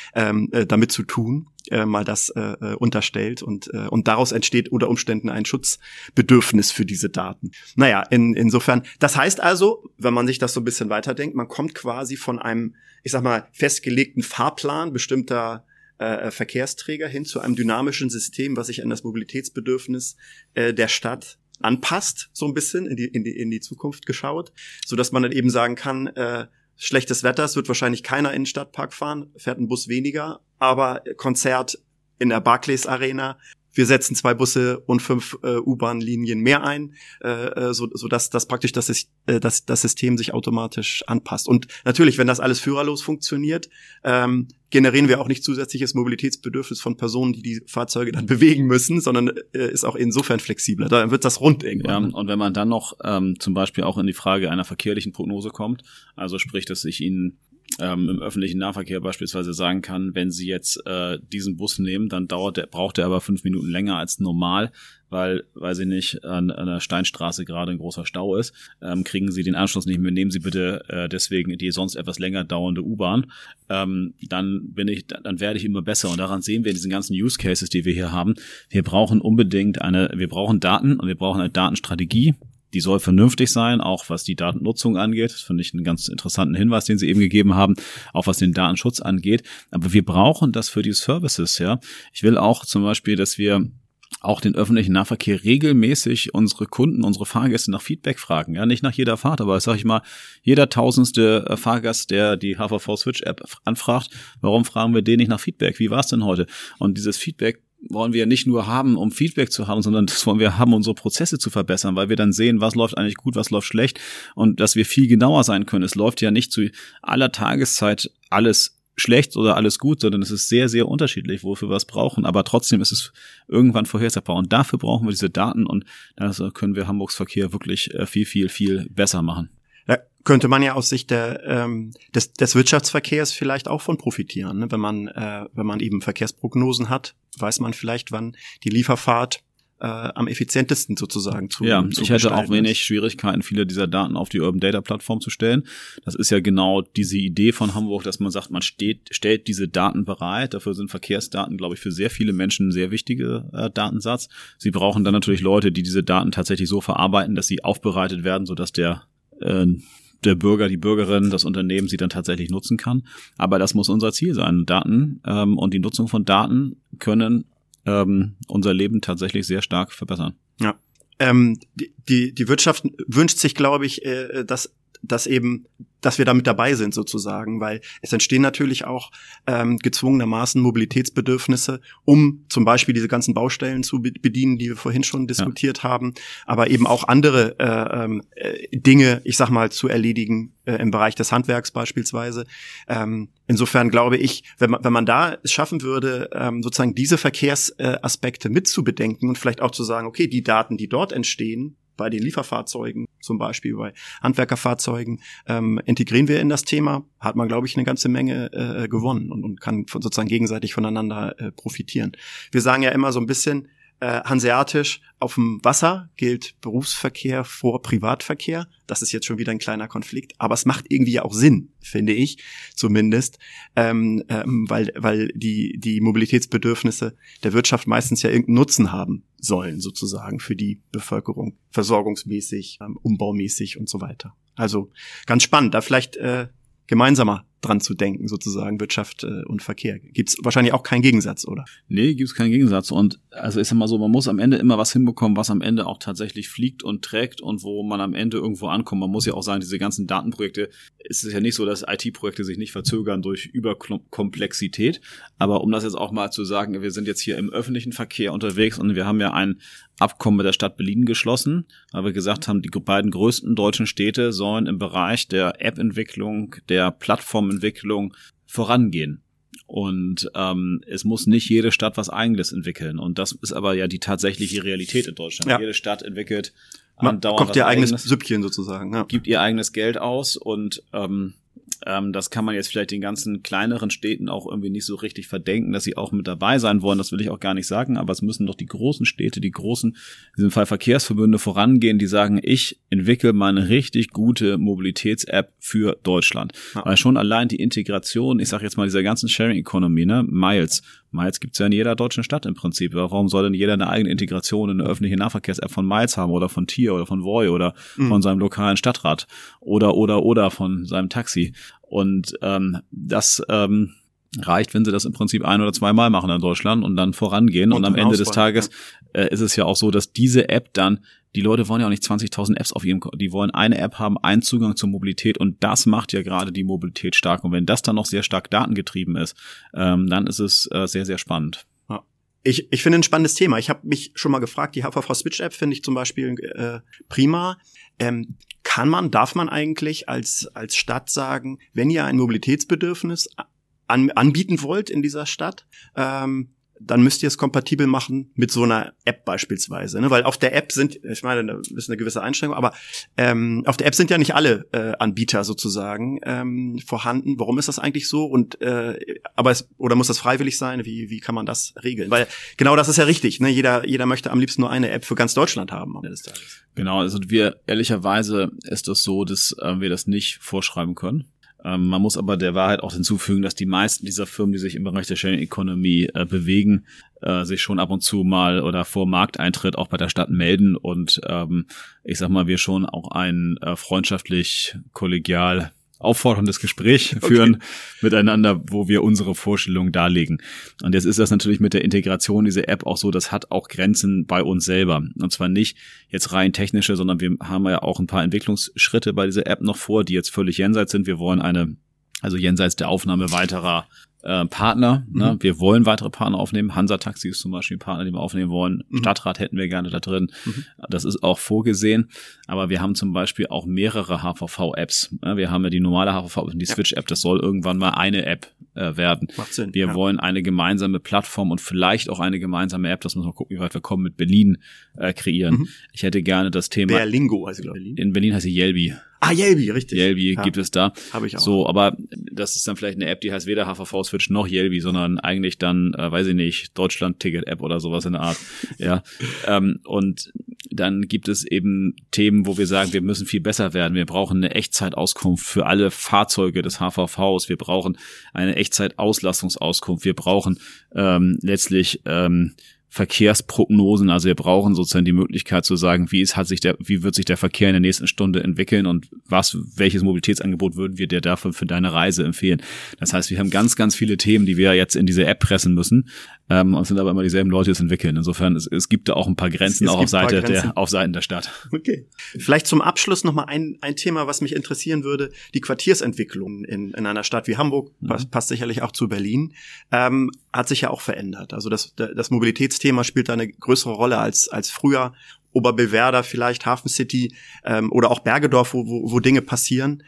damit zu tun, mal das unterstellt und daraus entsteht unter Umständen ein Schutzbedürfnis für diese Daten. Naja, insofern, das heißt also, wenn man sich das so ein bisschen weiterdenkt, man kommt quasi von einem, ich sag mal, festgelegten Fahrplan bestimmter Verkehrsträger hin zu einem dynamischen System, was sich an das Mobilitätsbedürfnis der Stadt anpasst, so ein bisschen in die Zukunft geschaut, so dass man dann eben sagen kann, schlechtes Wetter, es wird wahrscheinlich keiner in den Stadtpark fahren, fährt ein Bus weniger, aber Konzert in der Barclays Arena wir setzen 2 Busse und 5 U-Bahn-Linien mehr ein, so dass das praktisch das System sich automatisch anpasst. Und natürlich, wenn das alles führerlos funktioniert, generieren wir auch nicht zusätzliches Mobilitätsbedürfnis von Personen, die Fahrzeuge dann bewegen müssen, sondern ist auch insofern flexibler. Dann wird das rund irgendwann. Ja, und wenn man dann noch zum Beispiel auch in die Frage einer verkehrlichen Prognose kommt, also sprich, dass ich Ihnen im öffentlichen Nahverkehr beispielsweise sagen kann, wenn Sie jetzt diesen Bus nehmen, dann braucht er aber 5 Minuten länger als normal, weil Sie nicht an einer Steinstraße gerade ein großer Stau ist, kriegen Sie den Anschluss nicht mehr, nehmen Sie bitte deswegen die sonst etwas länger dauernde U-Bahn, dann werde ich immer besser. Und daran sehen wir diesen ganzen Use Cases, die wir hier haben. Wir brauchen Daten und wir brauchen eine Datenstrategie. Die soll vernünftig sein, auch was die Datennutzung angeht. Das finde ich einen ganz interessanten Hinweis, den Sie eben gegeben haben, auch was den Datenschutz angeht. Aber wir brauchen das für die Services, ja. Ich will auch zum Beispiel, dass wir auch den öffentlichen Nahverkehr regelmäßig unsere Kunden, unsere Fahrgäste nach Feedback fragen. Ja, nicht nach jeder Fahrt, aber sag ich mal, jeder 1000. Fahrgast, der die HVV Switch App anfragt, warum fragen wir den nicht nach Feedback? Wie war es denn heute? Und dieses Feedback wollen wir nicht nur haben, um Feedback zu haben, sondern das wollen wir haben, unsere Prozesse zu verbessern, weil wir dann sehen, was läuft eigentlich gut, was läuft schlecht und dass wir viel genauer sein können. Es läuft ja nicht zu aller Tageszeit alles schlecht oder alles gut, sondern es ist sehr, sehr unterschiedlich, wofür wir es brauchen, aber trotzdem ist es irgendwann vorhersagbar und dafür brauchen wir diese Daten und das können wir Hamburgs Verkehr wirklich viel, viel, viel besser machen. Da könnte man ja aus Sicht des Wirtschaftsverkehrs vielleicht auch von profitieren, ne? Wenn man eben Verkehrsprognosen hat, weiß man vielleicht, wann die Lieferfahrt am effizientesten sozusagen zu ich hätte auch wenig Schwierigkeiten, viele dieser Daten auf die Urban Data Plattform zu stellen. Das ist ja genau diese Idee von Hamburg, dass man sagt, man stellt diese Daten bereit. Dafür sind Verkehrsdaten, glaube ich, für sehr viele Menschen ein sehr wichtiger Datensatz. Sie brauchen dann natürlich Leute, die diese Daten tatsächlich so verarbeiten, dass sie aufbereitet werden, sodass der Bürger, die Bürgerin, das Unternehmen sie dann tatsächlich nutzen kann. Aber das muss unser Ziel sein. Daten und die Nutzung von Daten können unser Leben tatsächlich sehr stark verbessern. Ja, die Wirtschaft wünscht sich, glaube ich, dass wir da mit dabei sind sozusagen, weil es entstehen natürlich auch gezwungenermaßen Mobilitätsbedürfnisse, um zum Beispiel diese ganzen Baustellen zu bedienen, die wir vorhin schon diskutiert haben, aber eben auch andere Dinge, ich sag mal, zu erledigen im Bereich des Handwerks beispielsweise. Insofern glaube ich, wenn man da es schaffen würde, sozusagen diese Verkehrsaspekte mitzubedenken und vielleicht auch zu sagen, okay, die Daten, die dort entstehen, bei den Lieferfahrzeugen, zum Beispiel bei Handwerkerfahrzeugen, integrieren wir in das Thema, hat man, glaube ich, eine ganze Menge gewonnen und kann sozusagen gegenseitig voneinander profitieren. Wir sagen ja immer so ein bisschen hanseatisch, auf dem Wasser gilt Berufsverkehr vor Privatverkehr. Das ist jetzt schon wieder ein kleiner Konflikt, aber es macht irgendwie ja auch Sinn, finde ich zumindest, weil die Mobilitätsbedürfnisse der Wirtschaft meistens ja irgendeinen Nutzen haben sollen, sozusagen für die Bevölkerung, versorgungsmäßig, umbaumäßig und so weiter. Also ganz spannend, da vielleicht gemeinsamer dran zu denken, sozusagen Wirtschaft und Verkehr. Gibt's wahrscheinlich auch keinen Gegensatz, oder? Nee, gibt's keinen Gegensatz. Und also ist immer so, man muss am Ende immer was hinbekommen, was am Ende auch tatsächlich fliegt und trägt und wo man am Ende irgendwo ankommt. Man muss ja auch sagen, diese ganzen Datenprojekte, es ist ja nicht so, dass IT-Projekte sich nicht verzögern durch Überkomplexität. Aber um das jetzt auch mal zu sagen, wir sind jetzt hier im öffentlichen Verkehr unterwegs und wir haben ja ein Abkommen mit der Stadt Berlin geschlossen, weil wir gesagt haben, die beiden größten deutschen Städte sollen im Bereich der App-Entwicklung, der Plattformentwicklung vorangehen. Und es muss nicht jede Stadt was Eigenes entwickeln. Und das ist aber ja die tatsächliche Realität in Deutschland. Ja. Jede Stadt entwickelt andauernd kocht ihr eigenes Süppchen sozusagen. Ja. Gibt ihr eigenes Geld aus und das kann man jetzt vielleicht den ganzen kleineren Städten auch irgendwie nicht so richtig verdenken, dass sie auch mit dabei sein wollen. Das will ich auch gar nicht sagen, aber es müssen doch die großen Städte, die großen, in diesem Fall Verkehrsverbünde vorangehen, die sagen, ich entwickle mal eine richtig gute Mobilitäts-App für Deutschland. Ja. Weil schon allein die Integration, ich sage jetzt mal dieser ganzen Sharing Economy, ne, Miles gibt's ja in jeder deutschen Stadt im Prinzip. Warum soll denn jeder eine eigene Integration in eine öffentliche Nahverkehrs-App von Miles haben oder von Tier oder von Voi oder von seinem lokalen Stadtrat oder von seinem Taxi? Und das reicht, wenn sie das im Prinzip 1 oder 2 Mal machen in Deutschland und dann vorangehen. Und am Ende des Tages ist es ja auch so, dass diese App dann, die Leute wollen ja auch nicht 20.000 Apps die wollen eine App haben, einen Zugang zur Mobilität und das macht ja gerade die Mobilität stark. Und wenn das dann noch sehr stark datengetrieben ist, dann ist es sehr, sehr spannend. Ich finde ein spannendes Thema. Ich habe mich schon mal gefragt, die HVV Switch App finde ich zum Beispiel prima. Darf man eigentlich als Stadt sagen, wenn ihr ein Mobilitätsbedürfnis anbieten wollt in dieser Stadt, dann müsst ihr es kompatibel machen mit so einer App beispielsweise, ne? Weil auf der App ich meine, da ist eine gewisse Einschränkung, aber auf der App sind ja nicht alle Anbieter sozusagen vorhanden. Warum ist das eigentlich so? Und oder muss das freiwillig sein? Wie kann man das regeln? Weil genau das ist ja richtig, ne? Jeder möchte am liebsten nur eine App für ganz Deutschland haben am Ende des Tages. Genau, also ehrlicherweise ist es so, dass wir das nicht vorschreiben können. Man muss aber der Wahrheit auch hinzufügen, dass die meisten dieser Firmen, die sich im Bereich der Sharing Economy bewegen, sich schon ab und zu mal oder vor Markteintritt auch bei der Stadt melden und ich sag mal, wir schon auch ein freundschaftlich, kollegial aufforderndes Gespräch führen miteinander, wo wir unsere Vorstellungen darlegen. Und jetzt ist das natürlich mit der Integration dieser App auch so, das hat auch Grenzen bei uns selber. Und zwar nicht jetzt rein technische, sondern wir haben ja auch ein paar Entwicklungsschritte bei dieser App noch vor, die jetzt völlig jenseits sind. Wir wollen also jenseits der Aufnahme weiterer Partner, ne? Wir wollen weitere Partner aufnehmen. Hansa Taxi ist zum Beispiel ein Partner, den wir aufnehmen wollen. Stadtrat hätten wir gerne da drin. Das ist auch vorgesehen. Aber wir haben zum Beispiel auch mehrere HVV-Apps. Wir haben ja die normale HVV und die Switch-App. Das soll irgendwann mal eine App werden. Macht Sinn. Wir wollen eine gemeinsame Plattform und vielleicht auch eine gemeinsame App, das müssen wir gucken, wie weit wir kommen, mit Berlin kreieren. Ich hätte gerne das Thema... Berlingo heißt sie, glaube ich. In Berlin heißt sie Yelby. Ah, Yelby, richtig. Yelby gibt es da. Habe ich auch. So, aber das ist dann vielleicht eine App, die heißt weder HVV Switch noch Yelby, sondern eigentlich dann, weiß ich nicht, Deutschland-Ticket-App oder sowas in der Art. Ja. Und dann gibt es eben Themen, wo wir sagen, wir müssen viel besser werden. Wir brauchen eine Echtzeitauskunft für alle Fahrzeuge des HVVs. Wir brauchen eine Echtzeitauslastungsauskunft. Wir brauchen letztlich Verkehrsprognosen, also wir brauchen sozusagen die Möglichkeit zu sagen, wie wird sich der Verkehr in der nächsten Stunde entwickeln und welches Mobilitätsangebot würden wir dir dafür für deine Reise empfehlen. Das heißt, wir haben ganz, ganz viele Themen, die wir jetzt in diese App pressen müssen, und sind aber immer dieselben Leute, die es entwickeln. Insofern, es gibt da auch ein paar Grenzen, auch auf Seiten der Stadt. Okay. Vielleicht zum Abschluss nochmal ein Thema, was mich interessieren würde, die Quartiersentwicklung in einer Stadt wie Hamburg, passt sicherlich auch zu Berlin, hat sich ja auch verändert. Also das Mobilitätsthema spielt da eine größere Rolle als früher. Oberbillwerder vielleicht, Hafen City oder auch Bergedorf, wo Dinge passieren.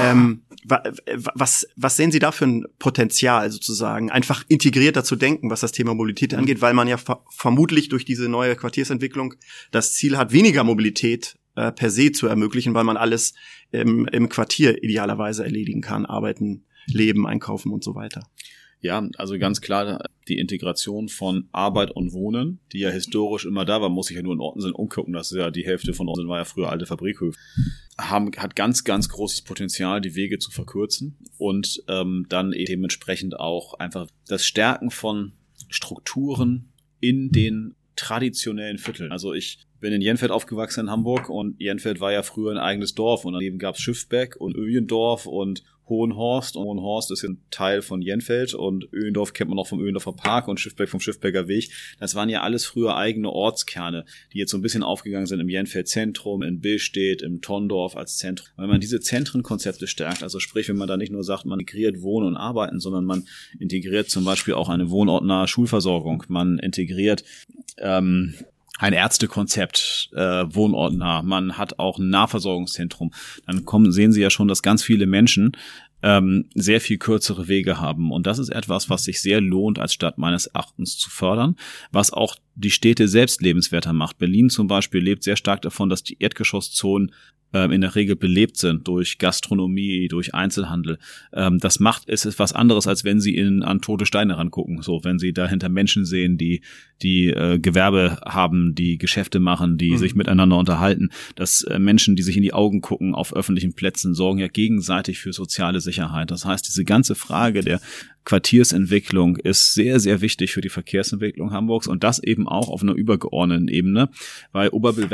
Was sehen Sie da für ein Potenzial sozusagen, einfach integrierter zu denken, was das Thema Mobilität angeht, weil man ja vermutlich durch diese neue Quartiersentwicklung das Ziel hat, weniger Mobilität per se zu ermöglichen, weil man alles im Quartier idealerweise erledigen kann, arbeiten, leben, einkaufen und so weiter. Ja, also ganz klar die Integration von Arbeit und Wohnen, die ja historisch immer da war, muss sich ja nur in Ottensen umgucken, das ist ja die Hälfte von Ottensen war ja früher alte Fabrikhöfe, hat ganz, ganz großes Potenzial, die Wege zu verkürzen und dann eben dementsprechend auch einfach das Stärken von Strukturen in den traditionellen Vierteln. Also ich bin in Jenfeld aufgewachsen in Hamburg und Jenfeld war ja früher ein eigenes Dorf und daneben gab es Schiffbeck und Öhlendorf und Hohenhorst. Und Hohenhorst ist ein Teil von Jenfeld und Öhlendorf kennt man noch vom Öhlendorfer Park und Schiffbeck vom Schiffbecker Weg. Das waren ja alles früher eigene Ortskerne, die jetzt so ein bisschen aufgegangen sind im Jenfeld Zentrum, in Billstedt, im Tondorf als Zentrum. Wenn man diese Zentrenkonzepte stärkt, also sprich, wenn man da nicht nur sagt, man integriert Wohnen und Arbeiten, sondern man integriert zum Beispiel auch eine wohnortnahe Schulversorgung, man integriert ein Ärztekonzept, wohnortnah, man hat auch ein Nahversorgungszentrum, dann sehen Sie ja schon, dass ganz viele Menschen sehr viel kürzere Wege haben. Und das ist etwas, was sich sehr lohnt, als Stadt meines Erachtens zu fördern, was auch die Städte selbst lebenswerter macht. Berlin zum Beispiel lebt sehr stark davon, dass die Erdgeschosszonen in der Regel belebt sind durch Gastronomie, durch Einzelhandel. Es ist was anderes, als wenn Sie an tote Steine rangucken. So, wenn Sie dahinter Menschen sehen, die Gewerbe haben, die Geschäfte machen, die sich miteinander unterhalten, dass Menschen, die sich in die Augen gucken auf öffentlichen Plätzen, sorgen ja gegenseitig für soziale Sicherheit. Das heißt, diese ganze Frage der Quartiersentwicklung ist sehr, sehr wichtig für die Verkehrsentwicklung Hamburgs und das eben auch auf einer übergeordneten Ebene, weil Oberbillwerder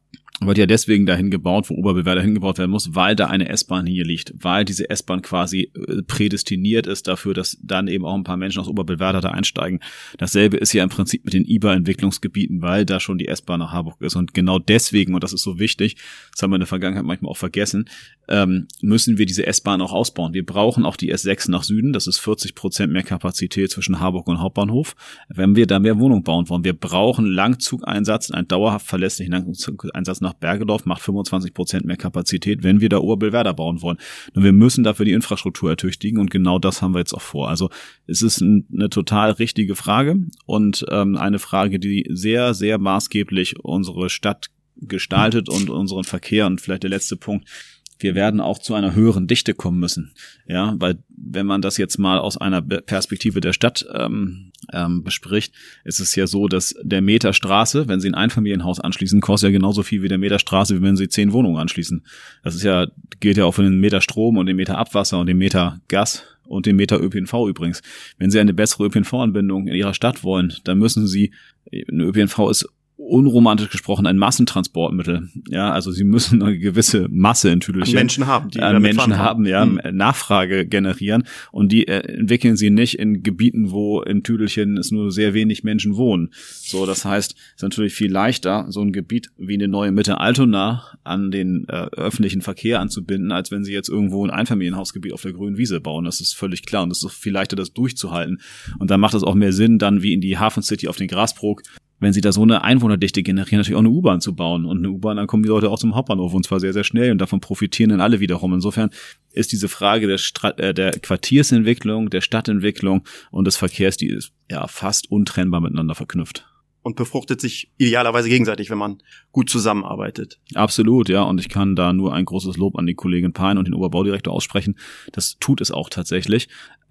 wird ja deswegen dahin gebaut, wo Oberbewerder hingebaut werden muss, weil da eine S-Bahn hier liegt, weil diese S-Bahn quasi prädestiniert ist dafür, dass dann eben auch ein paar Menschen aus Oberbewerder da einsteigen. Dasselbe ist ja im Prinzip mit den IBA-Entwicklungsgebieten, weil da schon die S-Bahn nach Harburg ist. Und genau deswegen, und das ist so wichtig, das haben wir in der Vergangenheit manchmal auch vergessen, müssen wir diese S-Bahn auch ausbauen. Wir brauchen auch die S6 nach Süden, das ist 40% mehr Kapazität zwischen Harburg und Hauptbahnhof, wenn wir da mehr Wohnungen bauen wollen. Wir brauchen Langzugeinsatz, einen dauerhaft verlässlichen Langzugeinsatz nach Bergedorf, macht 25% mehr Kapazität, wenn wir da Oberbillwerder bauen wollen. Und wir müssen dafür die Infrastruktur ertüchtigen und genau das haben wir jetzt auch vor. Also es ist eine total richtige Frage und eine Frage, die sehr, sehr maßgeblich unsere Stadt gestaltet und unseren Verkehr. Und vielleicht der letzte Punkt: Wir werden auch zu einer höheren Dichte kommen müssen. Ja, weil wenn man das jetzt mal aus einer Perspektive der Stadt bespricht, ist es ja so, dass der Meter Straße, wenn Sie ein Einfamilienhaus anschließen, kostet ja genauso viel wie der Meter Straße, wie wenn Sie 10 Wohnungen anschließen. Das ist ja, gilt ja auch für den Meter Strom und den Meter Abwasser und den Meter Gas und den Meter ÖPNV übrigens. Wenn Sie eine bessere ÖPNV-Anbindung in Ihrer Stadt wollen, dann müssen Sie, eine ÖPNV ist unromantisch gesprochen ein Massentransportmittel. Ja, also sie müssen eine gewisse Masse in Tüdelchen Menschen haben, Nachfrage generieren und die entwickeln sie nicht in Gebieten, wo in Tüdelchen es nur sehr wenig Menschen wohnen. So, das heißt, es ist natürlich viel leichter, so ein Gebiet wie eine neue Mitte Altona an den öffentlichen Verkehr anzubinden, als wenn sie jetzt irgendwo ein Einfamilienhausgebiet auf der grünen Wiese bauen. Das ist völlig klar und es ist auch viel leichter, das durchzuhalten. Und dann macht es auch mehr Sinn, dann wie in die Hafen City auf den Grasbrook, wenn sie da so eine Einwohnerdichte generieren, natürlich auch eine U-Bahn zu bauen. Und eine U-Bahn, dann kommen die Leute auch zum Hauptbahnhof und zwar sehr, sehr schnell und davon profitieren dann alle wiederum. Insofern ist diese Frage der Quartiersentwicklung, der Stadtentwicklung und des Verkehrs, die ist ja fast untrennbar miteinander verknüpft. Und befruchtet sich idealerweise gegenseitig, wenn man gut zusammenarbeitet. Absolut, ja. Und ich kann da nur ein großes Lob an die Kollegin Pein und den Oberbaudirektor aussprechen. Das tut es auch tatsächlich.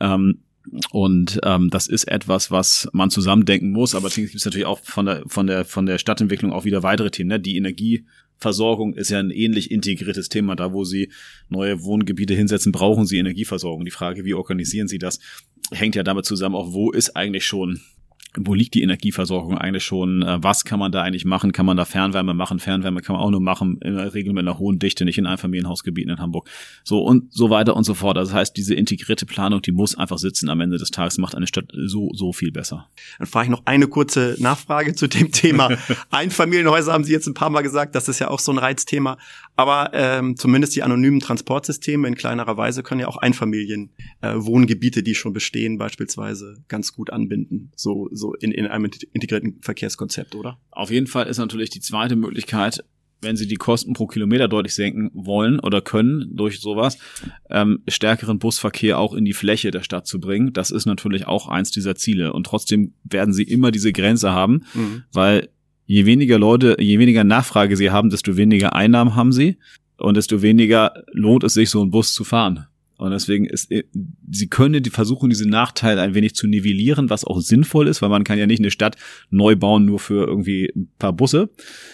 Und das ist etwas, was man zusammendenken muss, aber es gibt es natürlich auch von der Stadtentwicklung auch wieder weitere Themen. Ne? Die Energieversorgung ist ja ein ähnlich integriertes Thema. Da, wo Sie neue Wohngebiete hinsetzen, brauchen Sie Energieversorgung. Die Frage, wie organisieren Sie das, hängt ja damit zusammen, auch wo liegt die Energieversorgung eigentlich schon? Was kann man da eigentlich machen? Kann man da Fernwärme machen? Fernwärme kann man auch nur machen, in der Regel mit einer hohen Dichte, nicht in Einfamilienhausgebieten in Hamburg. So und so weiter und so fort. Das heißt, diese integrierte Planung, die muss einfach sitzen am Ende des Tages, macht eine Stadt so viel besser. Dann frage ich noch eine kurze Nachfrage zu dem Thema. Einfamilienhäuser haben Sie jetzt ein paar Mal gesagt, das ist ja auch so ein Reizthema. Aber zumindest die anonymen Transportsysteme in kleinerer Weise können ja auch Einfamilienwohngebiete, die schon bestehen, beispielsweise ganz gut anbinden. So in einem integrierten Verkehrskonzept, oder? Auf jeden Fall ist natürlich die zweite Möglichkeit, wenn Sie die Kosten pro Kilometer deutlich senken wollen oder können durch sowas, stärkeren Busverkehr auch in die Fläche der Stadt zu bringen. Das ist natürlich auch eins dieser Ziele. Und trotzdem werden Sie immer diese Grenze haben, weil je weniger Nachfrage Sie haben, desto weniger Einnahmen haben Sie und desto weniger lohnt es sich, so einen Bus zu fahren. Und deswegen versuchen diese Nachteile ein wenig zu nivellieren, was auch sinnvoll ist, weil man kann ja nicht eine Stadt neu bauen nur für irgendwie ein paar Busse.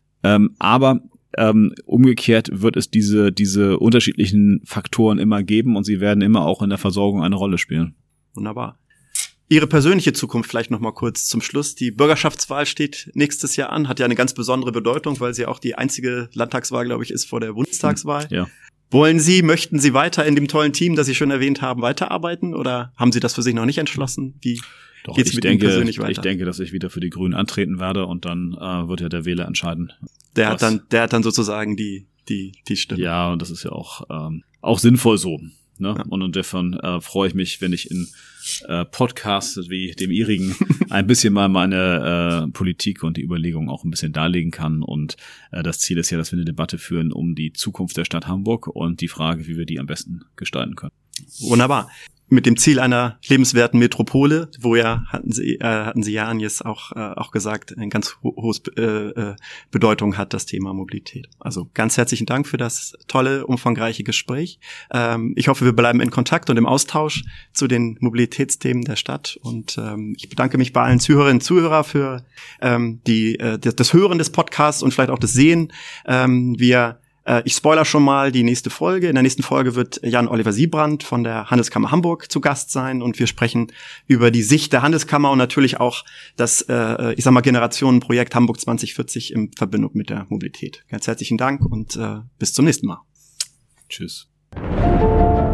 Aber umgekehrt wird es diese unterschiedlichen Faktoren immer geben und sie werden immer auch in der Versorgung eine Rolle spielen. Wunderbar. Ihre persönliche Zukunft vielleicht noch mal kurz zum Schluss. Die Bürgerschaftswahl steht nächstes Jahr an, hat ja eine ganz besondere Bedeutung, weil sie auch die einzige Landtagswahl, glaube ich, ist vor der Bundestagswahl. Ja. Möchten Sie weiter in dem tollen Team, das Sie schon erwähnt haben, weiterarbeiten oder haben Sie das für sich noch nicht entschlossen? Wie geht's mit Ihnen persönlich weiter? Ich denke, dass ich wieder für die Grünen antreten werde und dann wird ja der Wähler entscheiden. Der hat dann sozusagen die Stimme. Ja, und das ist ja auch sinnvoll so. Ne? Ja. Und insofern freue ich mich, wenn ich in Podcasts wie dem Ihrigen ein bisschen mal meine Politik und die Überlegungen auch ein bisschen darlegen kann. Und das Ziel ist ja, dass wir eine Debatte führen um die Zukunft der Stadt Hamburg und die Frage, wie wir die am besten gestalten können. Wunderbar. Mit dem Ziel einer lebenswerten Metropole, wo ja, hatten Sie ja Agnes auch gesagt, eine ganz hohe Bedeutung hat das Thema Mobilität. Also ganz herzlichen Dank für das tolle, umfangreiche Gespräch. Ich hoffe, wir bleiben in Kontakt und im Austausch zu den Mobilitätsthemen der Stadt. Und ich bedanke mich bei allen Zuhörerinnen und Zuhörern für das Hören des Podcasts und vielleicht auch das Sehen. Wir Ich spoiler schon mal die nächste Folge. In der nächsten Folge wird Jan-Oliver Siebrand von der Handelskammer Hamburg zu Gast sein und wir sprechen über die Sicht der Handelskammer und natürlich auch das, Generationenprojekt Hamburg 2040 in Verbindung mit der Mobilität. Ganz herzlichen Dank und bis zum nächsten Mal. Tschüss.